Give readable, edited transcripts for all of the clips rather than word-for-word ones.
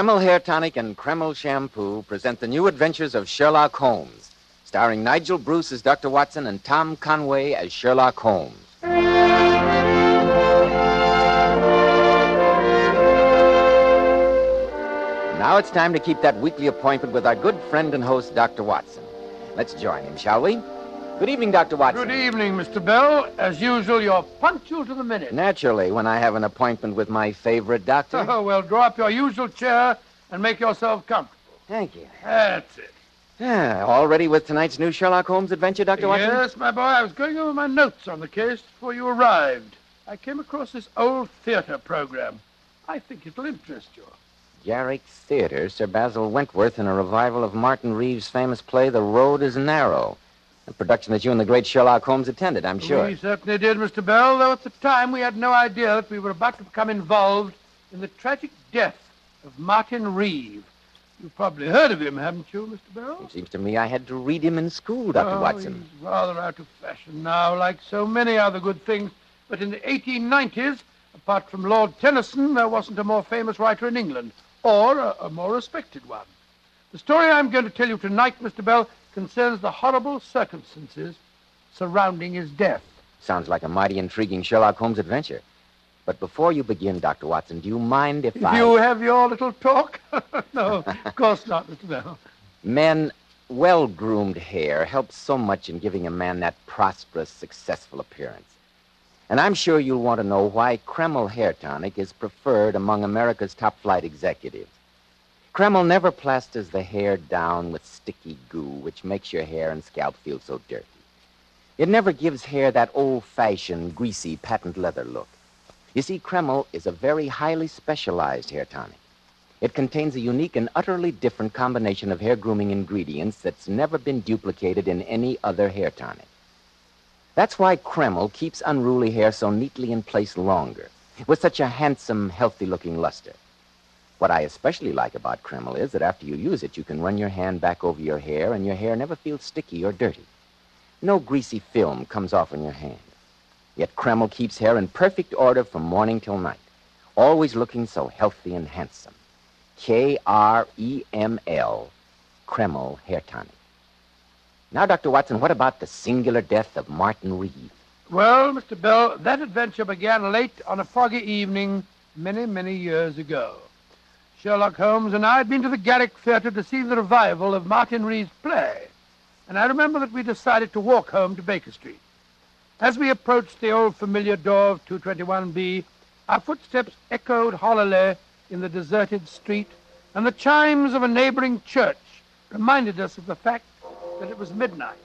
Kreml Hair Tonic and Kreml Shampoo present the new adventures of Sherlock Holmes, starring Nigel Bruce as Dr. Watson and Tom Conway as Sherlock Holmes. Now it's time to keep that weekly appointment with our good friend and host, Dr. Watson. Let's join him, shall we? Good evening, Dr. Watson. Good evening, Mr. Bell. As usual, you're punctual to the minute. Naturally, when I have an appointment with my favorite doctor. Oh, well, draw up your usual chair and make yourself comfortable. Thank you. That's it. All ready with tonight's new Sherlock Holmes adventure, Dr. Watson? Yes, my boy. I was going over my notes on the case before you arrived. I came across this old theater program. I think it'll interest you. Garrick Theater, Sir Basil Wentworth in a revival of Martin Reeves' famous play, The Road is Narrow. A production that you and the great Sherlock Holmes attended, I'm sure. We certainly did, Mr. Bell, though at the time we had no idea that we were about to become involved in the tragic death of Martin Reeve. You've probably heard of him, haven't you, Mr. Bell? It seems to me I had to read him in school, Dr. Watson. He's rather out of fashion now, like so many other good things. But in the 1890s, apart from Lord Tennyson, there wasn't a more famous writer in England, or a more respected one. The story I'm going to tell you tonight, Mr. Bell, concerns the horrible circumstances surrounding his death. Sounds like a mighty intriguing Sherlock Holmes adventure. But before you begin, Dr. Watson, do you mind if I... You have your little talk? No, of course not, Mr. Bell. Men, well-groomed hair helps so much in giving a man that prosperous, successful appearance. And I'm sure you'll want to know why Kreml Hair Tonic is preferred among America's top-flight executives. Kreml never plasters the hair down with sticky goo, which makes your hair and scalp feel so dirty. It never gives hair that old-fashioned, greasy, patent leather look. You see, Kreml is a very highly specialized hair tonic. It contains a unique and utterly different combination of hair grooming ingredients that's never been duplicated in any other hair tonic. That's why Kreml keeps unruly hair so neatly in place longer, with such a handsome, healthy-looking luster. What I especially like about Kreml is that after you use it, you can run your hand back over your hair, and your hair never feels sticky or dirty. No greasy film comes off on your hand. Yet Kreml keeps hair in perfect order from morning till night, always looking so healthy and handsome. Kreml, Kreml Hair Tonic. Now, Dr. Watson, what about the singular death of Martin Reeve? Well, Mr. Bell, that adventure began late on a foggy evening many, many years ago. Sherlock Holmes and I had been to the Garrick Theater to see the revival of Martin Reeve's play, and I remember that we decided to walk home to Baker Street. As we approached the old familiar door of 221B, our footsteps echoed hollowly in the deserted street, and the chimes of a neighboring church reminded us of the fact that it was midnight.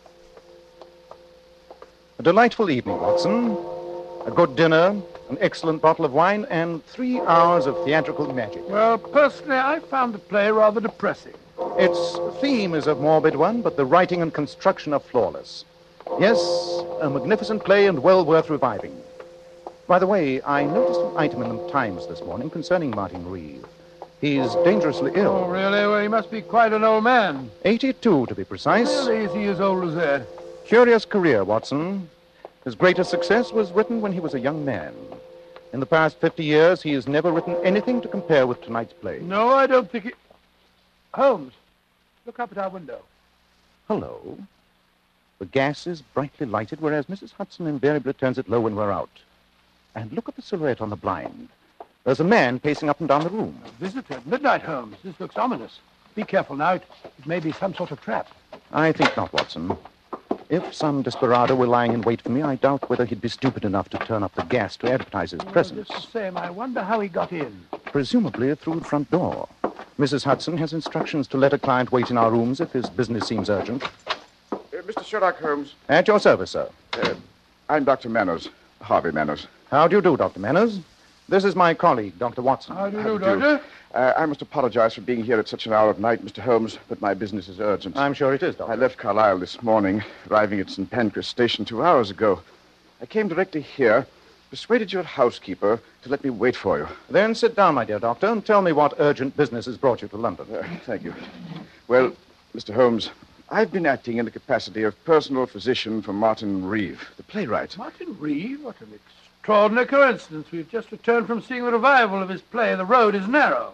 A delightful evening, Watson. A good dinner, an excellent bottle of wine, and 3 hours of theatrical magic. Well, personally, I found the play rather depressing. Its theme is a morbid one, but the writing and construction are flawless. Yes, a magnificent play and well worth reviving. By the way, I noticed an item in the Times this morning concerning Martin Reeve. He's dangerously ill. Oh, really? Well, he must be quite an old man. 82, to be precise. Really, is he as old as that? Curious career, Watson. His greatest success was written when he was a young man. In the past 50 years, he has never written anything to compare with tonight's play. No, I don't think he... Holmes, look up at our window. Hello. The gas is brightly lighted, whereas Mrs. Hudson invariably turns it low when we're out. And look at the silhouette on the blind. There's a man pacing up and down the room. A visitor at midnight, Holmes. This looks ominous. Be careful now. It may be some sort of trap. I think not, Watson. If some desperado were lying in wait for me, I doubt whether he'd be stupid enough to turn up the gas to advertise his presence. Just the same, I wonder how he got in. Presumably through the front door. Mrs. Hudson has instructions to let a client wait in our rooms if his business seems urgent. Mr. Sherlock Holmes. At your service, sir. I'm Dr. Manners, Harvey Manners. How do you do, Dr. Manners? This is my colleague, Dr. Watson. How do you do, Doctor? I must apologize for being here at such an hour of night, Mr. Holmes, but my business is urgent. I'm sure it is, Doctor. I left Carlisle this morning, arriving at St. Pancras Station 2 hours ago. I came directly here, persuaded your housekeeper to let me wait for you. Then sit down, my dear doctor, and tell me what urgent business has brought you to London. Thank you. Well, Mr. Holmes, I've been acting in the capacity of personal physician for Martin Reeve, the playwright. Martin Reeve? What an extraordinary coincidence. We've just returned from seeing the revival of his play, The Road is Narrow.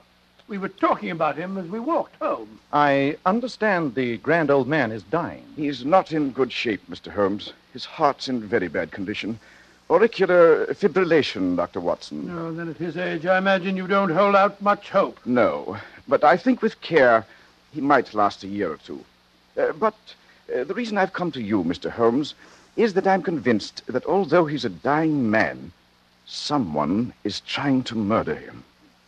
We were talking about him as we walked home. I understand the grand old man is dying. He's not in good shape, Mr. Holmes. His heart's in very bad condition. Auricular fibrillation, Dr. Watson. No, then at his age, I imagine you don't hold out much hope. No, but I think with care, he might last a year or two. But the reason I've come to you, Mr. Holmes, is that I'm convinced that although he's a dying man, someone is trying to murder him.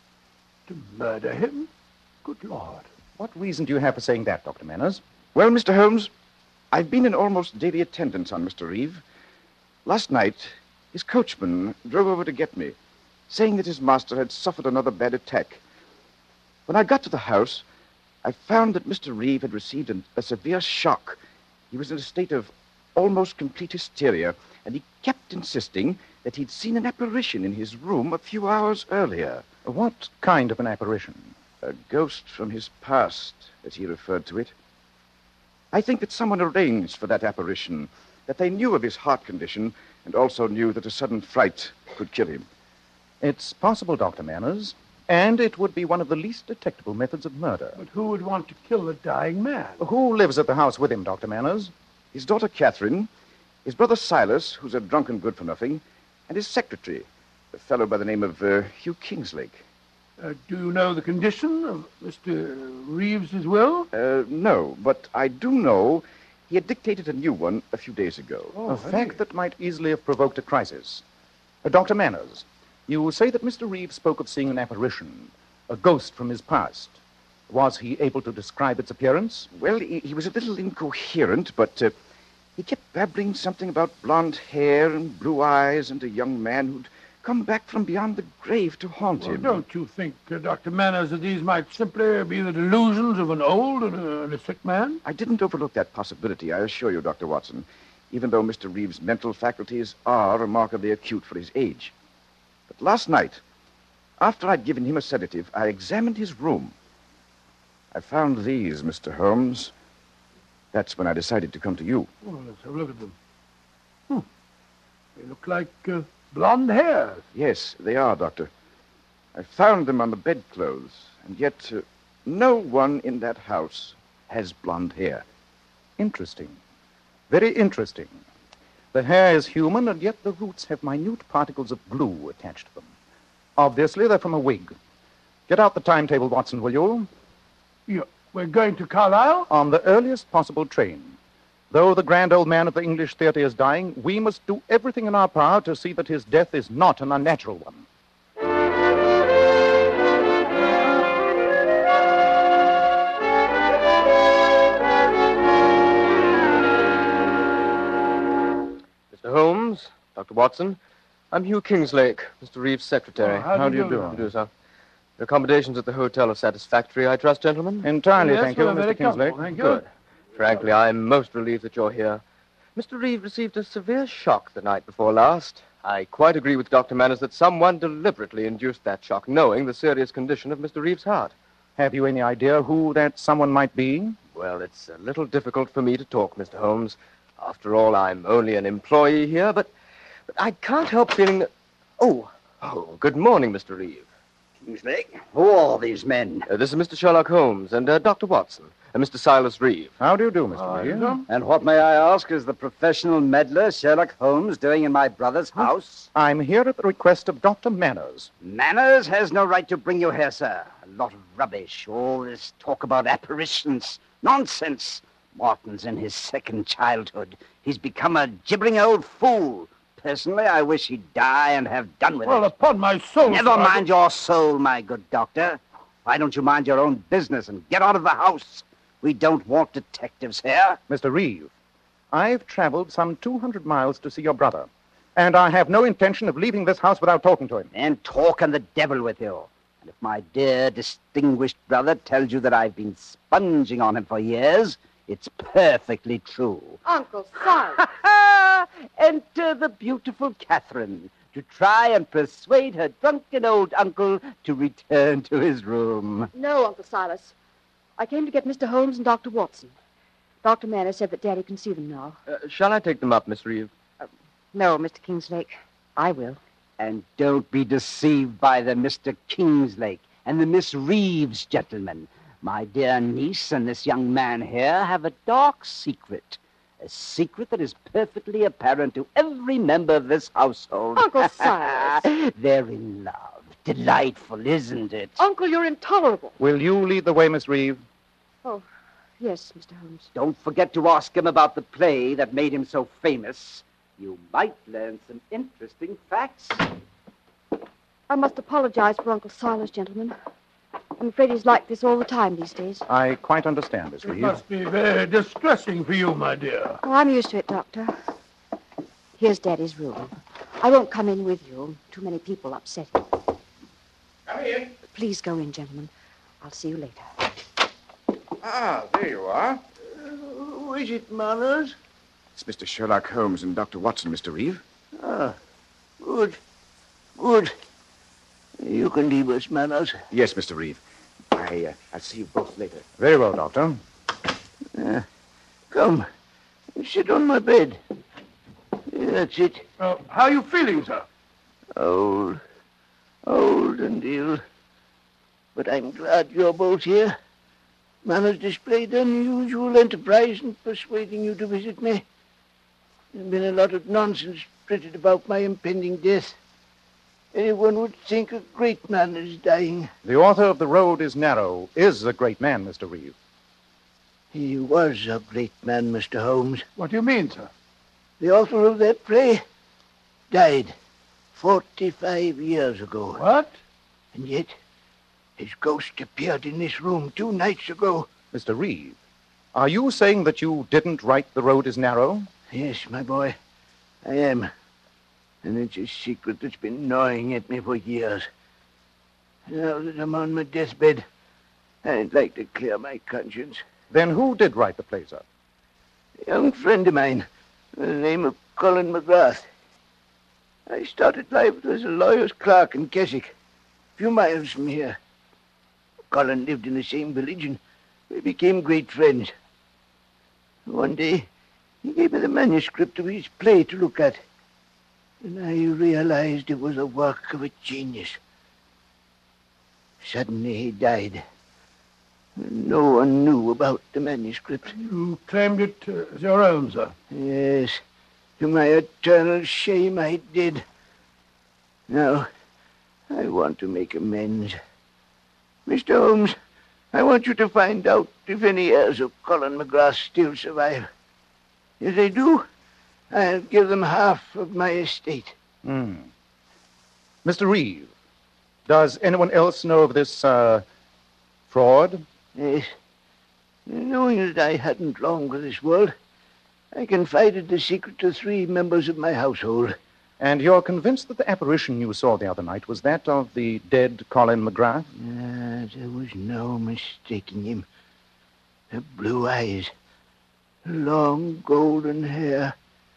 To murder him? Good Lord. What reason do you have for saying that, Dr. Manners? Well, Mr. Holmes, I've been in almost daily attendance on Mr. Reeve. Last night, his coachman drove over to get me, saying that his master had suffered another bad attack. When I got to the house, I found that Mr. Reeve had received a severe shock. He was in a state of almost complete hysteria, and he kept insisting that he'd seen an apparition in his room a few hours earlier. What kind of an apparition? A ghost from his past, as he referred to it. I think that someone arranged for that apparition, that they knew of his heart condition, and also knew that a sudden fright could kill him. It's possible, Dr. Manners, and it would be one of the least detectable methods of murder. But who would want to kill a dying man? Who lives at the house with him, Dr. Manners? His daughter Catherine, his brother Silas, who's a drunken good-for-nothing, and his secretary, a fellow by the name of Hugh Kingslake. Do you know the condition of Mr. Reeves's will? No, but I do know he had dictated a new one a few days ago. A fact that might easily have provoked a crisis. Dr. Manners, you say that Mr. Reeve spoke of seeing an apparition, a ghost from his past. Was he able to describe its appearance? Well, he was a little incoherent, but he kept babbling something about blonde hair and blue eyes and a young man who'd come back from beyond the grave to haunt him. Don't you think, Dr. Manners, that these might simply be the delusions of an old and a sick man? I didn't overlook that possibility, I assure you, Dr. Watson, even though Mr. Reeve's mental faculties are remarkably acute for his age. But last night, after I'd given him a sedative, I examined his room. I found these, Mr. Holmes. That's when I decided to come to you. Well, let's have a look at them. They look like blonde hairs. Yes, they are, Doctor. I found them on the bedclothes, and yet no one in that house has blonde hair. Interesting. Very interesting. The hair is human, and yet the roots have minute particles of glue attached to them. Obviously, they're from a wig. Get out the timetable, Watson, will you? We're going to Carlisle? On the earliest possible train. Though the grand old man of the English theater is dying, we must do everything in our power to see that his death is not an unnatural one. Mr. Holmes, Dr. Watson, I'm Hugh Kingslake, Mr. Reeve's secretary. How do you do? How do you do, sir? Your accommodations at the hotel are satisfactory, I trust, gentlemen? Entirely, Yes, thank you, we're very Mr. Kingslake. comfortable, thank you. Good. Frankly, I'm most relieved that you're here. Mr. Reeve received a severe shock the night before last. I quite agree with Dr. Manners that someone deliberately induced that shock, knowing the serious condition of Mr. Reeve's heart. Have you any idea who that someone might be? Well, it's a little difficult for me to talk, Mr. Holmes. After all, I'm only an employee here, but I can't help feeling that... Oh, good morning, Mr. Reeve. Kingslake, who are all these men? This is Mr. Sherlock Holmes and Dr. Watson and Mr. Silas Reeve. How do you do, Mr. Reeve? And what, may I ask, is the professional meddler Sherlock Holmes doing in my brother's house? I'm here at the request of Dr. Manners. Manners has no right to bring you here, sir. A lot of rubbish. All this talk about apparitions. Nonsense. Martin's in his second childhood. He's become a gibbering old fool. Personally, I wish he'd die and have done with Well, it. upon my soul, Never sir, mind your soul, my good doctor. Why don't you mind your own business and get out of the house? We don't want detectives here. Mr. Reeve, I've traveled some 200 miles to see your brother, and I have no intention of leaving this house without talking to him. Then talk and the devil with you. And if my dear, distinguished brother tells you that I've been sponging on him for years, it's perfectly true. Uncle Silas. Enter the beautiful Catherine to try and persuade her drunken old uncle to return to his room. No, Uncle Silas. I came to get Mr. Holmes and Dr. Watson. Dr. Manners said that Daddy can see them now. Shall I take them up, Miss Reeve? No, Mr. Kingslake. I will. And don't be deceived by them, Mr. Kingslake. and the Miss Reeves gentlemen. My dear niece and this young man here have a dark secret. A secret that is perfectly apparent to every member of this household. Uncle Silas. They're in love. Delightful, isn't it? Uncle, you're intolerable. Will you lead the way, Miss Reeve? Oh, yes, Mr. Holmes. Don't forget to ask him about the play that made him so famous. You might learn some interesting facts. I must apologize for Uncle Silas, gentlemen. I'm afraid he's like this all the time these days. I quite understand, Miss It Reeve. must be very distressing for you, my dear. Oh, I'm used to it, Doctor. Here's Daddy's room. I won't come in with you. Too many people upset him. Come in. Please go in, gentlemen. I'll see you later. Ah, there you are. Who is it, Manners? It's Mr. Sherlock Holmes and Dr. Watson, Mr. Reeve. Ah, good. Good. You can leave us, Manners. Yes, Mr. Reeve. I'll see you both later. Very well, Doctor. Come. Sit on my bed. That's it. How are you feeling, sir? Old and ill. But I'm glad you're both here. Manners displayed unusual enterprise in persuading you to visit me. There's been a lot of nonsense printed about my impending death. Anyone would think a great man is dying. The author of The Road is Narrow is a great man, Mr. Reeve. He was a great man, Mr. Holmes. What do you mean, sir? The author of that play died 45 years ago. What? And yet, his ghost appeared in this room 2 nights ago. Mr. Reeve, are you saying that you didn't write The Road is Narrow? Yes, my boy, I am. And it's a secret that's been gnawing at me for years. Now that I'm on my deathbed, I'd like to clear my conscience. Then who did write the play, sir? A young friend of mine, by the name of Colin McGrath. I started life as a lawyer's clerk in Keswick, a few miles from here. Colin lived in the same village, and we became great friends. One day, he gave me the manuscript of his play to look at, and I realized it was a work of a genius. Suddenly, he died. No one knew about the manuscript. You claimed it as your own, sir. Yes, to my eternal shame, I did. Now, I want to make amends. Mr. Holmes, I want you to find out if any heirs of Colin McGrath still survive. If they do, I'll give them half of my estate. Mr. Reeve, does anyone else know of this, fraud? Yes. Knowing that I hadn't long for this world, I confided the secret to 3 members of my household. And you're convinced that the apparition you saw the other night was that of the dead Colin McGrath? There was no mistaking him. The blue eyes, the long golden hair.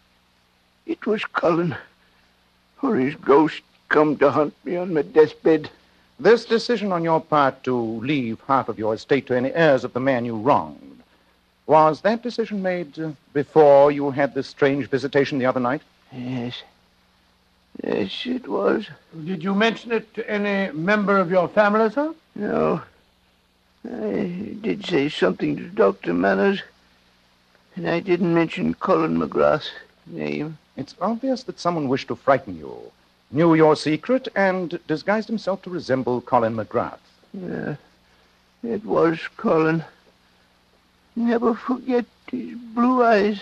It was Colin, or his ghost come to haunt me on my deathbed. This decision on your part to leave half of your estate to any heirs of the man you wronged, was that decision made before you had this strange visitation the other night? Yes. Yes, it was. Did you mention it to any member of your family, sir? No. I did say something to Dr. Manners, and I didn't mention Colin McGrath's name. It's obvious that someone wished to frighten you, knew your secret, and disguised himself to resemble Colin McGrath. Yeah, it was Colin. Never forget his blue eyes.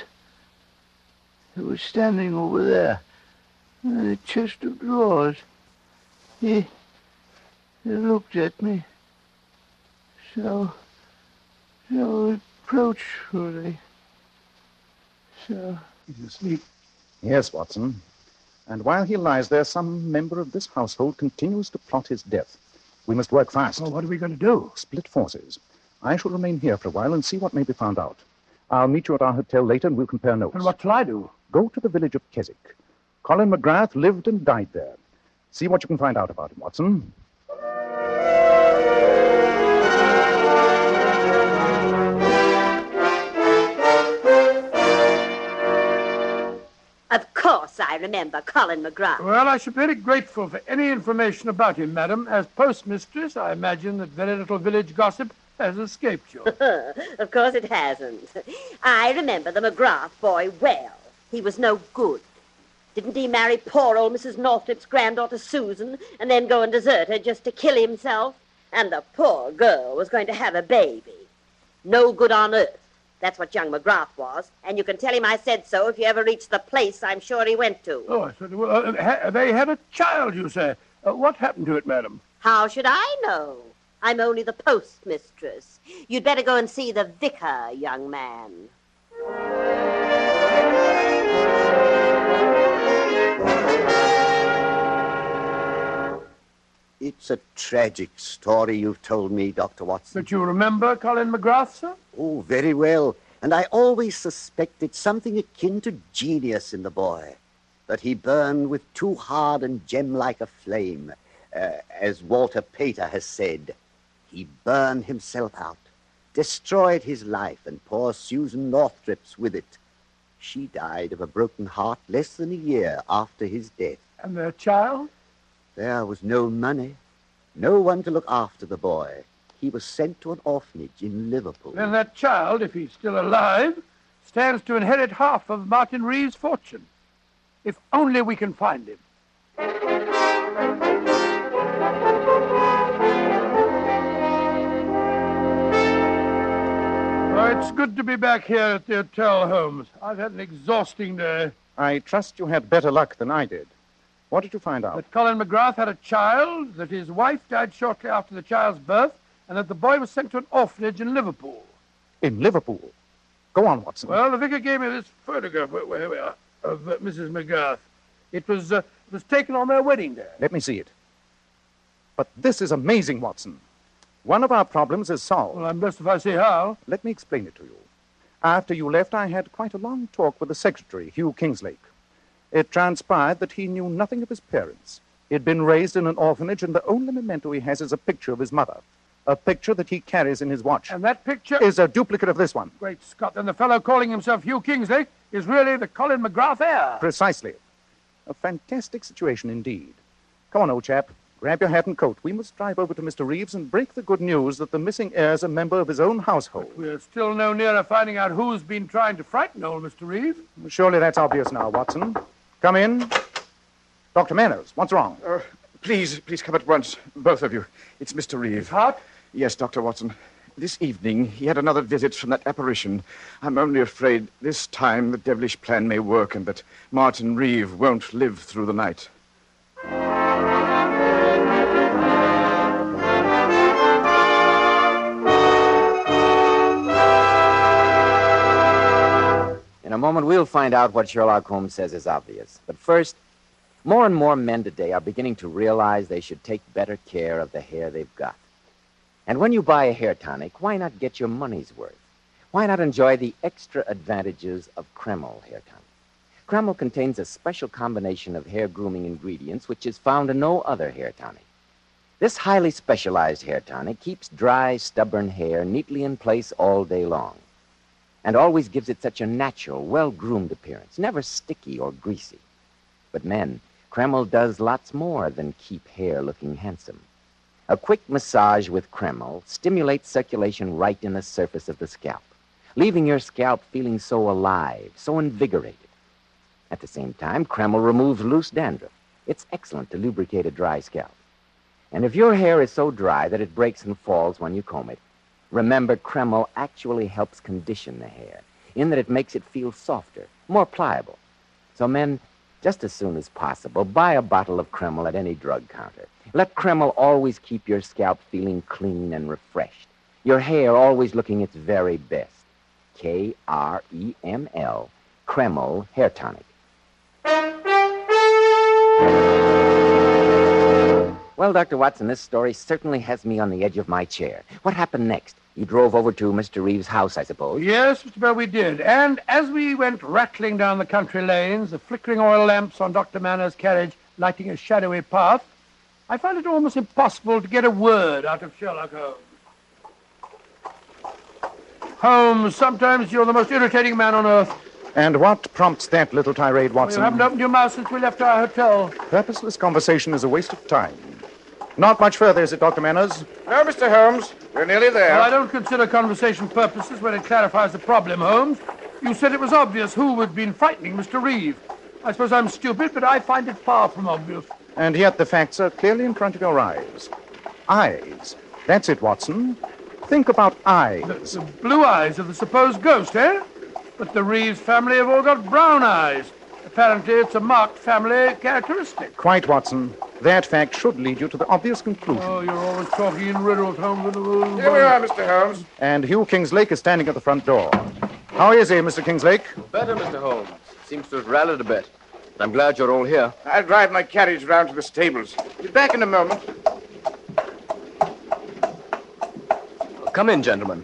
He was standing over there in the chest of drawers. He looked at me so reproachfully. So... He's asleep. Yes, Watson. And while he lies there, some member of this household continues to plot his death. We must work fast. Well, what are we going to do? Split forces. I shall remain here for a while and see what may be found out. I'll meet you at our hotel later and we'll compare notes. And what shall I do? Go to the village of Keswick. Colin McGrath lived and died there. See what you can find out about him, Watson. Of course I remember Colin McGrath. Well, I should be very grateful for any information about him, madam. As postmistress, I imagine that very little village gossip has escaped you. Of course it hasn't. I remember the McGrath boy well. He was no good. Didn't he marry poor old Mrs. Northrip's granddaughter Susan and then go and desert her just to kill himself? And the poor girl was going to have a baby. No good on earth. That's what young McGrath was. And you can tell him I said so if you ever reach the place I'm sure he went to. Oh, I said, well, they had a child, you say. What happened to it, madam? How should I know? I'm only the postmistress. You'd better go and see the vicar, young man. It's a tragic story you've told me, Dr. Watson. But you remember Colin McGrath, sir? Oh, very well. And I always suspected something akin to genius in the boy. That he burned with too hard and gem-like a flame. As Walter Pater has said, he burned himself out, destroyed his life, and poor Susan Northrip's with it. She died of a broken heart less than a year after his death. And their child? There was no money, no one to look after the boy. He was sent to an orphanage in Liverpool. Then that child, if he's still alive, stands to inherit half of Martin Reeve's fortune. If only we can find him. Oh, it's good to be back here at the hotel, Holmes. I've had an exhausting day. I trust you had better luck than I did. What did you find out? That Colin McGrath had a child, that his wife died shortly after the child's birth, and that the boy was sent to an orphanage in Liverpool. In Liverpool? Go on, Watson. Well, the vicar gave me this photograph of Mrs. McGrath. It was taken on their wedding day. Let me see it. But this is amazing, Watson. One of our problems is solved. Well, I'm blessed if I see how. Let me explain it to you. After you left, I had quite a long talk with the secretary, Hugh Kingslake. It transpired that he knew nothing of his parents. He had been raised in an orphanage, and the only memento he has is a picture of his mother. A picture that he carries in his watch. And that picture is a duplicate of this one. Great Scott. Then the fellow calling himself Hugh Kingsley is really the Colin McGrath heir. Precisely. A fantastic situation indeed. Come on, old chap. Grab your hat and coat. We must drive over to Mr. Reeves and break the good news that the missing heir is a member of his own household. But we're still no nearer finding out who's been trying to frighten old Mr. Reeves. Surely that's obvious now, Watson. Come in. Dr. Manners, what's wrong? Please come at once, both of you. It's Mr. Reeve. Hot? Yes, Dr. Watson. This evening, he had another visit from that apparition. I'm only afraid this time the devilish plan may work and that Martin Reeve won't live through the night. In a moment, we'll find out what Sherlock Holmes says is obvious. But first, more and more men today are beginning to realize they should take better care of the hair they've got. And when you buy a hair tonic, why not get your money's worth? Why not enjoy the extra advantages of Kreml hair tonic? Kreml contains a special combination of hair grooming ingredients which is found in no other hair tonic. This highly specialized hair tonic keeps dry, stubborn hair neatly in place all day long, and always gives it such a natural, well-groomed appearance, never sticky or greasy. But men, Kreml does lots more than keep hair looking handsome. A quick massage with Kreml stimulates circulation right in the surface of the scalp, leaving your scalp feeling so alive, so invigorated. At the same time, Kreml removes loose dandruff. It's excellent to lubricate a dry scalp. And if your hair is so dry that it breaks and falls when you comb it, remember, Kreml actually helps condition the hair, in that it makes it feel softer, more pliable. So men, just as soon as possible, buy a bottle of Kreml at any drug counter. Let Kreml always keep your scalp feeling clean and refreshed, your hair always looking its very best. Kreml, Kreml Hair Tonic. Well, Dr. Watson, this story certainly has me on the edge of my chair. What happened next? You drove over to Mr. Reeves' house, I suppose? Yes, Mr. Bell, we did. And as we went rattling down the country lanes, the flickering oil lamps on Dr. Manners' carriage lighting a shadowy path, I found it almost impossible to get a word out of Sherlock Holmes. Holmes, sometimes you're the most irritating man on earth. And what prompts that little tirade, Well, Watson? you haven't opened your mouth since we left our hotel. Purposeless conversation is a waste of time. Not much further, is it, Dr. Manners? No, Mr. Holmes. We're nearly there. Well, I don't consider conversation purposes when it clarifies the problem, Holmes. You said it was obvious who had been frightening Mr. Reeve. I suppose I'm stupid, but I find it far from obvious. And yet the facts are clearly in front of your eyes. Eyes. That's it, Watson. Think about eyes. The blue eyes of the supposed ghost, eh? But the Reeves family have all got brown eyes. Apparently, it's a marked family characteristic. Quite, Watson. That fact should lead you to the obvious conclusion. Oh, you're always talking in riddles, Holmes. Here we are, Mr. Holmes. And Hugh Kingslake is standing at the front door. How is he, Mr. Kingslake? Better, Mr. Holmes. Seems to have rallied a bit. But I'm glad you're all here. I'll drive my carriage round to the stables. Be back in a moment. Come in, gentlemen.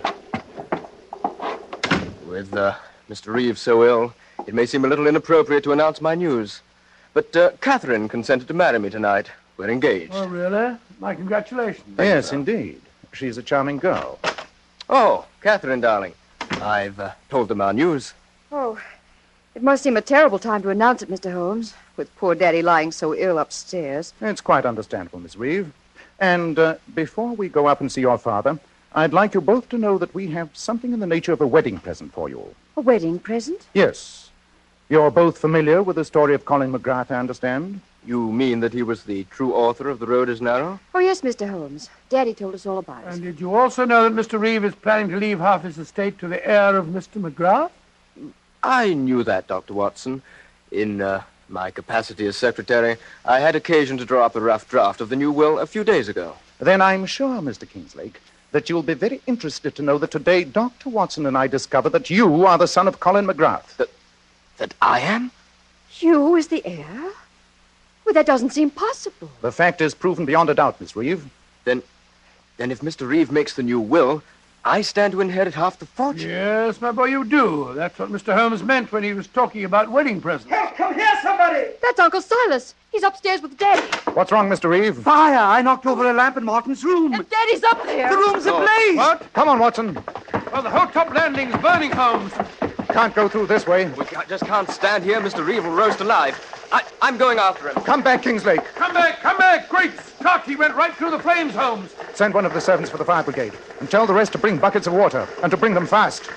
With Mr. Reeve so ill, it may seem a little inappropriate to announce my news. But Catherine consented to marry me tonight. We're engaged. Oh, really? My congratulations. Yes, indeed. She's a charming girl. Oh, Catherine, darling. I've told them our news. Oh, it must seem a terrible time to announce it, Mr. Holmes, with poor Daddy lying so ill upstairs. It's quite understandable, Miss Reeve. And before we go up and see your father, I'd like you both to know that we have something in the nature of a wedding present for you. A wedding present? Yes. You're both familiar with the story of Colin McGrath, I understand? You mean that he was the true author of The Road is Narrow? Oh, yes, Mr. Holmes. Daddy told us all about it. And did you also know that Mr. Reeve is planning to leave half his estate to the heir of Mr. McGrath? I knew that, Dr. Watson. In my capacity as secretary, I had occasion to draw up a rough draft of the new will a few days ago. Then I'm sure, Mr. Kingslake, that you'll be very interested to know that today Dr. Watson and I discovered that you are the son of Colin McGrath. That I am? Hugh is the heir? Well, that doesn't seem possible. The fact is proven beyond a doubt, Miss Reeve. Then if Mr. Reeve makes the new will, I stand to inherit half the fortune. Yes, my boy, you do. That's what Mr. Holmes meant when he was talking about wedding presents. Come here, somebody! That's Uncle Silas. He's upstairs with Daddy. What's wrong, Mr. Reeve? Fire! I knocked over a lamp in Martin's room. And Daddy's up there. The room's ablaze. What? Come on, Watson. Oh, the whole top landing's burning, Holmes. Can't go through this way. We just can't stand here. Mr. Reeve will roast alive. I'm going after him. Come back, Kingslake. Come back, come back. Great Scott, he went right through the flames, Holmes. Send one of the servants for the fire brigade. And tell the rest to bring buckets of water, and to bring them fast.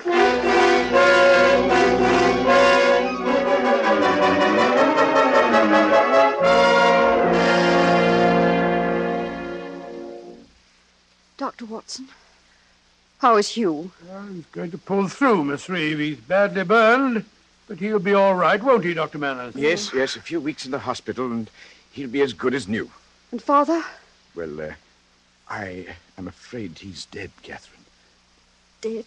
Dr. Watson, how is Hugh? Well, he's going to pull through, Miss Reeve. He's badly burned, but he'll be all right, won't he, Dr. Manners? Yes, a few weeks in the hospital, and he'll be as good as new. And Father? Well, I am afraid he's dead, Catherine. Dead?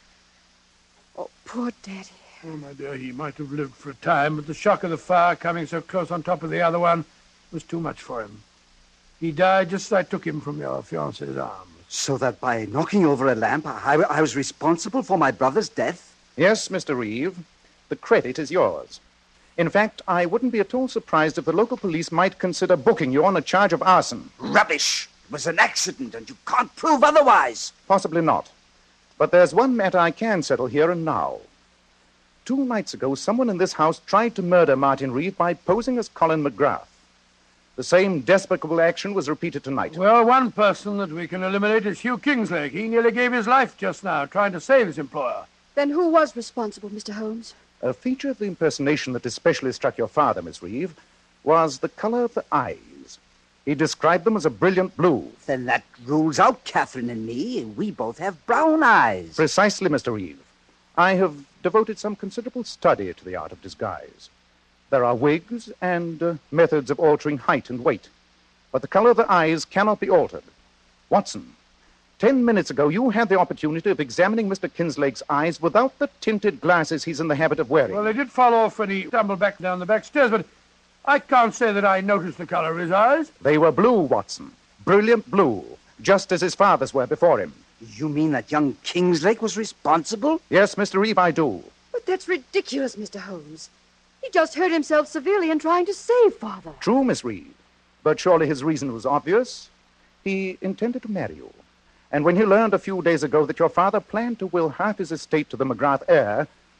Oh, poor Daddy. Oh, my dear, he might have lived for a time, but the shock of the fire coming so close on top of the other one was too much for him. He died just as I took him from your fiancé's arms. So that by knocking over a lamp, I was responsible for my brother's death? Yes, Mr. Reeve. The credit is yours. In fact, I wouldn't be at all surprised if the local police might consider booking you on a charge of arson. Rubbish! It was an accident, and you can't prove otherwise. Possibly not. But there's one matter I can settle here and now. 2 nights ago, someone in this house tried to murder Martin Reeve by posing as Colin McGrath. The same despicable action was repeated tonight. Well, one person that we can eliminate is Hugh Kingslake. He nearly gave his life just now, trying to save his employer. Then who was responsible, Mr. Holmes? A feature of the impersonation that especially struck your father, Miss Reeve, was the color of the eyes. He described them as a brilliant blue. Then that rules out Catherine and me. We both have brown eyes. Precisely, Mr. Reeve. I have devoted some considerable study to the art of disguise. There are wigs and methods of altering height and weight. But the color of the eyes cannot be altered. Watson, 10 minutes ago, you had the opportunity of examining Mr. Kingslake's eyes without the tinted glasses he's in the habit of wearing. Well, they did fall off when he stumbled back down the back stairs, but I can't say that I noticed the color of his eyes. They were blue, Watson. Brilliant blue, just as his father's were before him. You mean that young Kingslake was responsible? Yes, Mr. Reeve, I do. But that's ridiculous, Mr. Holmes. He just hurt himself severely in trying to save Father. True, Miss Reeve. But surely his reason was obvious. He intended to marry you. And when he learned a few days ago that your father planned to will half his estate to the McGrath heir,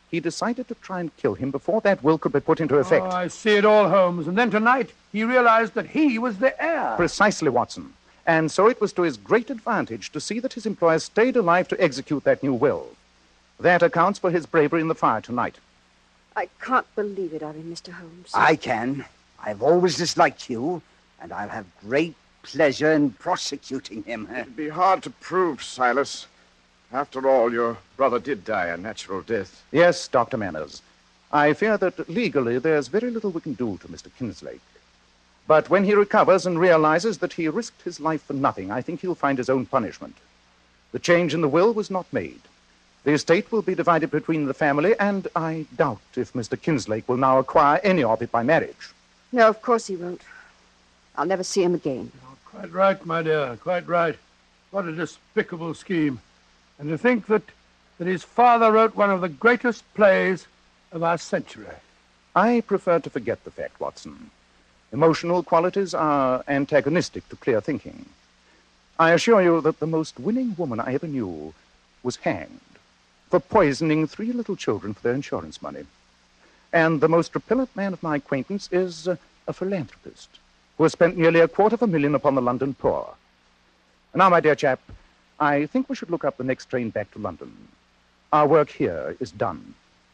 he decided to try and kill him before that will could be put into effect. Oh, I see it all, Holmes. And then tonight, he realized that he was the heir. Precisely, Watson. And so it was to his great advantage to see that his employer stayed alive to execute that new will. That accounts for his bravery in the fire tonight. I can't believe it of him, Mr. Holmes. I can. I've always disliked you, and I'll have great pleasure in prosecuting him. It'd be hard to prove, Silas. After all, your brother did die a natural death. Yes, Dr. Manners. I fear that legally there's very little we can do to Mr. Kinslake. But when he recovers and realizes that he risked his life for nothing, I think he'll find his own punishment. The change in the will was not made. The estate will be divided between the family, and I doubt if Mr. Kinslake will now acquire any of it by marriage. No, of course he won't. I'll never see him again. Oh, quite right, my dear, quite right. What a despicable scheme. And to think that his father wrote one of the greatest plays of our century. I prefer to forget the fact, Watson. Emotional qualities are antagonistic to clear thinking. I assure you that the most winning woman I ever knew was hanged for poisoning 3 little children for their insurance money. And the most repellent man of my acquaintance is a philanthropist who has spent nearly $250,000 upon the London poor. Now, my dear chap, I think we should look up the next train back to London. Our work here is done.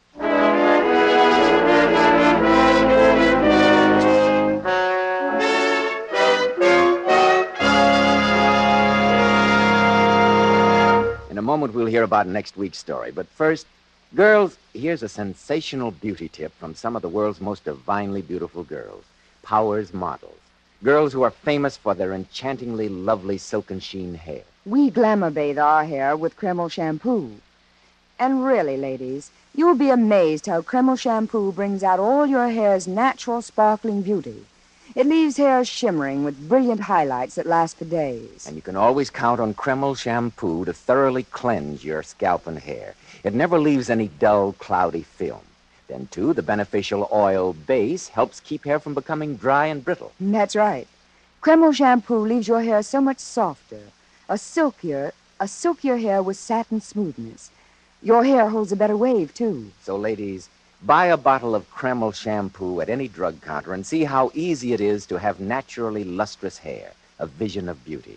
In a moment, we'll hear about next week's story. But first, girls, here's a sensational beauty tip from some of the world's most divinely beautiful girls, Powers models. Girls who are famous for their enchantingly lovely silken sheen hair. We glamour bathe our hair with Kreml shampoo. And really, ladies, you'll be amazed how Kreml shampoo brings out all your hair's natural sparkling beauty. It leaves hair shimmering with brilliant highlights that last for days. And you can always count on Kreml shampoo to thoroughly cleanse your scalp and hair. It never leaves any dull, cloudy film. Then, too, the beneficial oil base helps keep hair from becoming dry and brittle. That's right. Kreml shampoo leaves your hair so much softer, a silkier hair with satin smoothness. Your hair holds a better wave, too. So, ladies, buy a bottle of Kreml shampoo at any drug counter and see how easy it is to have naturally lustrous hair, a vision of beauty.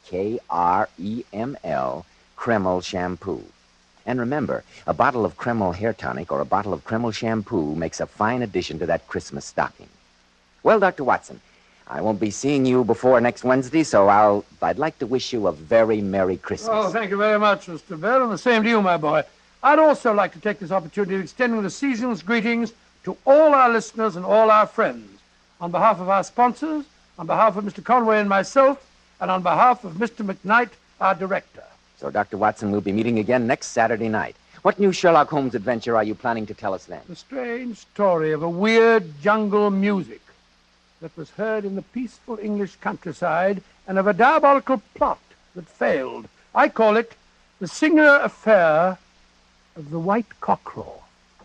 Kreml, Kreml shampoo. And remember, a bottle of Kreml hair tonic or a bottle of Kreml shampoo makes a fine addition to that Christmas stocking. Well, Dr. Watson, I won't be seeing you before next Wednesday, so I'd like to wish you a very Merry Christmas. Oh, thank you very much, Mr. Bell, and the same to you, my boy. I'd also like to take this opportunity of extending the season's greetings to all our listeners and all our friends. On behalf of our sponsors, on behalf of Mr. Conway and myself, and on behalf of Mr. McKnight, our director. So, Dr. Watson, we'll be meeting again next Saturday night. What new Sherlock Holmes adventure are you planning to tell us then? The strange story of a weird jungle music that was heard in the peaceful English countryside and of a diabolical plot that failed. I call it The Singular Affair of the White Cockerel.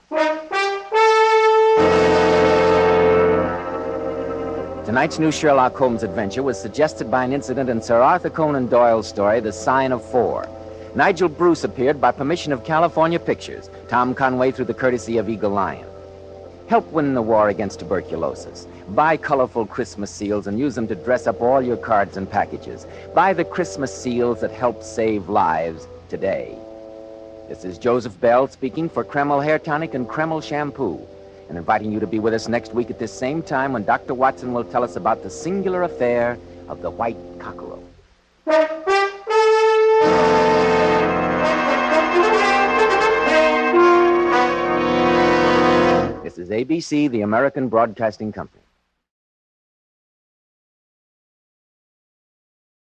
Tonight's new Sherlock Holmes adventure was suggested by an incident in Sir Arthur Conan Doyle's story, The Sign of Four. Nigel Bruce appeared by permission of California Pictures, Tom Conway through the courtesy of Eagle Lion. Help win the war against tuberculosis. Buy colorful Christmas seals and use them to dress up all your cards and packages. Buy the Christmas seals that help save lives today. This is Joseph Bell speaking for Kreml Hair Tonic and Kreml Shampoo, and inviting you to be with us next week at this same time when Dr. Watson will tell us about the singular affair of the White Cockerel. This is ABC, the American Broadcasting Company.